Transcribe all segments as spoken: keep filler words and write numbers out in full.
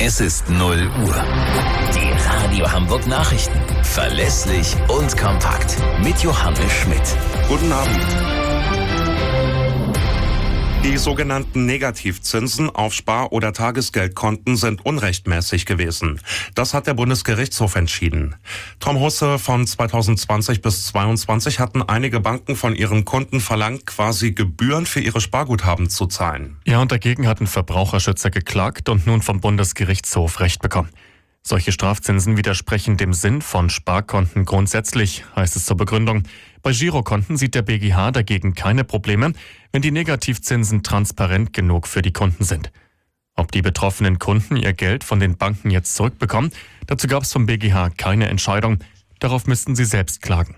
Es ist null Uhr. Die Radio Hamburg Nachrichten. Verlässlich und kompakt. Mit Johannes Schmidt. Guten Abend. Die sogenannten Negativzinsen auf Spar- oder Tagesgeldkonten sind unrechtmäßig gewesen. Das hat der Bundesgerichtshof entschieden. Tom Husse, von zweitausendzwanzig bis zweitausendzweiundzwanzig hatten einige Banken von ihren Kunden verlangt, quasi Gebühren für ihre Sparguthaben zu zahlen. Ja, und dagegen hatten Verbraucherschützer geklagt und nun vom Bundesgerichtshof Recht bekommen. Solche Strafzinsen widersprechen dem Sinn von Sparkonten grundsätzlich, heißt es zur Begründung. Bei Girokonten sieht der B G H dagegen keine Probleme, wenn die Negativzinsen transparent genug für die Kunden sind. Ob die betroffenen Kunden ihr Geld von den Banken jetzt zurückbekommen, dazu gab es vom B G H keine Entscheidung. Darauf müssten sie selbst klagen.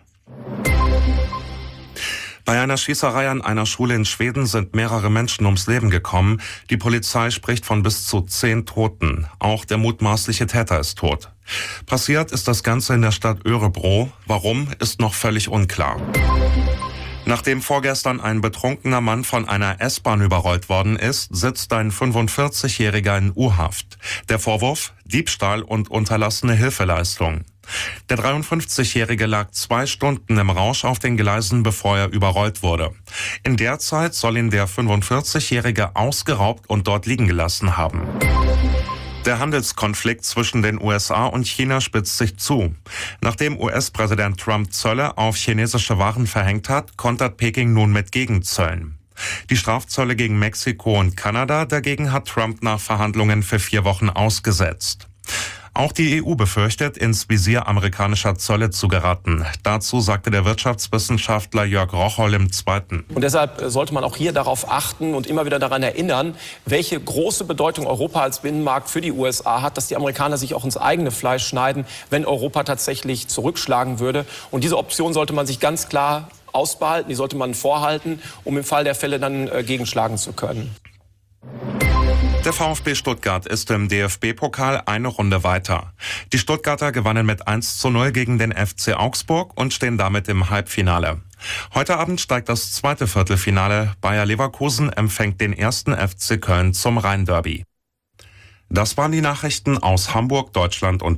Bei einer Schießerei an einer Schule in Schweden sind mehrere Menschen ums Leben gekommen. Die Polizei spricht von bis zu zehn Toten. Auch der mutmaßliche Täter ist tot. Passiert ist das Ganze in der Stadt Örebro. Warum, ist noch völlig unklar. Nachdem vorgestern ein betrunkener Mann von einer S-Bahn überrollt worden ist, sitzt ein fünfundvierzigjähriger in U-Haft. Der Vorwurf: Diebstahl und unterlassene Hilfeleistung. Der dreiundfünfzigjährige lag zwei Stunden im Rausch auf den Gleisen, bevor er überrollt wurde. In der Zeit soll ihn der fünfundvierzigjährige ausgeraubt und dort liegen gelassen haben. Der Handelskonflikt zwischen den U S A und China spitzt sich zu. Nachdem U S-Präsident Trump Zölle auf chinesische Waren verhängt hat, kontert Peking nun mit Gegenzöllen. Die Strafzölle gegen Mexiko und Kanada dagegen hat Trump nach Verhandlungen für vier Wochen ausgesetzt. Auch die E U befürchtet, ins Visier amerikanischer Zölle zu geraten. Dazu sagte der Wirtschaftswissenschaftler Jörg Rocholl im Zweiten. Und deshalb sollte man auch hier darauf achten und immer wieder daran erinnern, welche große Bedeutung Europa als Binnenmarkt für die U S A hat, dass die Amerikaner sich auch ins eigene Fleisch schneiden, wenn Europa tatsächlich zurückschlagen würde. Und diese Option sollte man sich ganz klar ausbehalten, die sollte man vorhalten, um im Fall der Fälle dann äh, gegenschlagen zu können. Der VfB Stuttgart ist im D F B-Pokal eine Runde weiter. Die Stuttgarter gewannen mit eins zu null gegen den F C Augsburg und stehen damit im Halbfinale. Heute Abend steigt das zweite Viertelfinale. Bayer Leverkusen empfängt den ersten F C Köln zum Rhein-Derby. Das waren die Nachrichten aus Hamburg, Deutschland und